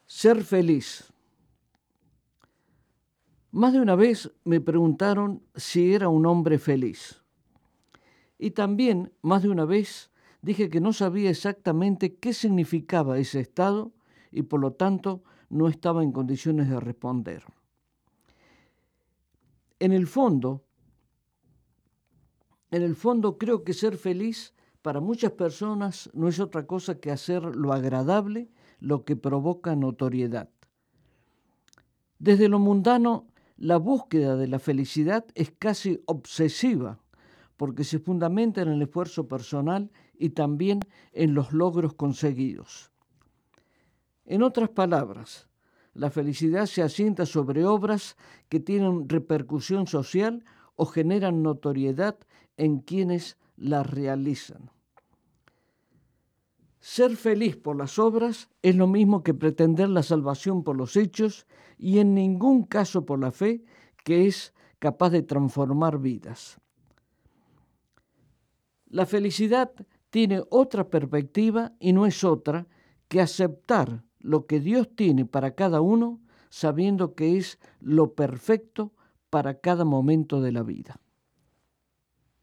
Ser feliz. Más de una vez me preguntaron si era un hombre feliz. Y también, más de una vez, dije que no sabía exactamente qué significaba ese estado y por lo tanto no estaba en condiciones de responder. En el fondo creo que ser feliz para muchas personas no es otra cosa que hacer lo agradable, lo que provoca notoriedad. Desde lo mundano, la búsqueda de la felicidad es casi obsesiva, porque se fundamenta en el esfuerzo personal y también en los logros conseguidos. En otras palabras, la felicidad se asienta sobre obras que tienen repercusión social o generan notoriedad en quienes las realizan. Ser feliz por las obras es lo mismo que pretender la salvación por los hechos y en ningún caso por la fe, que es capaz de transformar vidas. La felicidad tiene otra perspectiva y no es otra que aceptar lo que Dios tiene para cada uno, sabiendo que es lo perfecto para cada momento de la vida.